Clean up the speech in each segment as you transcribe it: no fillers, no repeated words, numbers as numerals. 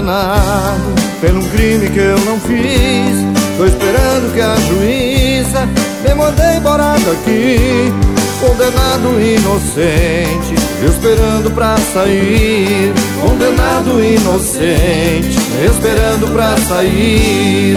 condenado por um crime que eu não fiz. Tô esperando que a juíza me mande embora daqui. Condenado inocente, esperando pra sair. Condenado inocente, esperando pra sair.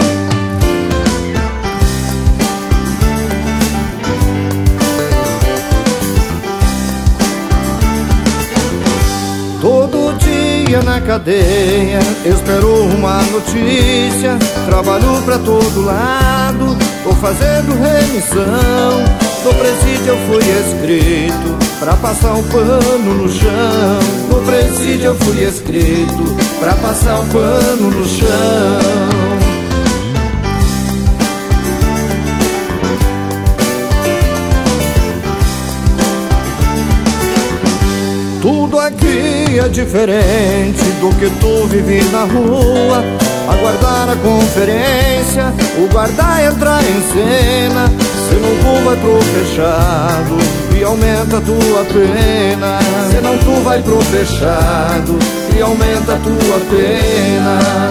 Todo dia na cadeia espero uma notícia. Trabalho pra todo lado, tô fazendo remissão. No presídio eu fui escrito pra passar um pano no chão. No presídio eu fui escrito pra passar um pano no chão. Tudo aqui é diferente do que tu vive na rua. Aguardar a conferência, o guarda entrar em cena. Senão tu vai pro fechado e aumenta a tua pena. Senão tu vai pro fechado e aumenta a tua pena.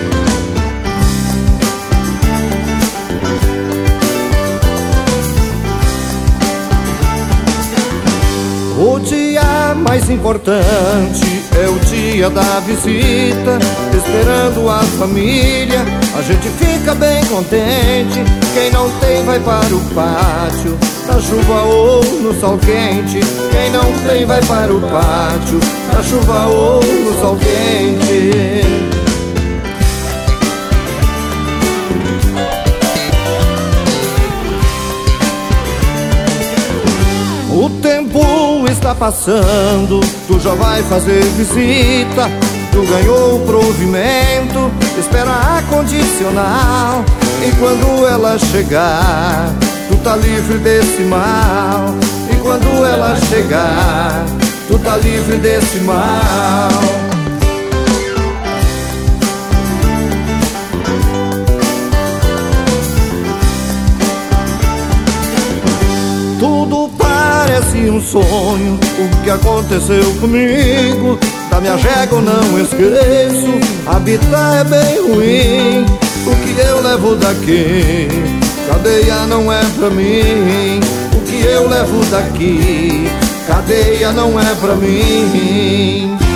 O dia mais importante é o dia da visita. Esperando a família, a gente fica bem contente. Quem não tem vai para o pátio, na chuva ou no sol quente. Quem não tem vai para o pátio, na chuva ou no sol quente. O tempo está passando, tu já vai fazer visita. Tu ganhou o provimento, espera a condicional. E quando ela chegar, tu tá livre desse mal. E quando ela chegar, tu tá livre desse mal. Tudo parece um sonho, o que aconteceu comigo. Da minha jega eu não esqueço, habitar é bem ruim. O que eu levo daqui, cadeia não é pra mim. O que eu levo daqui, cadeia não é pra mim.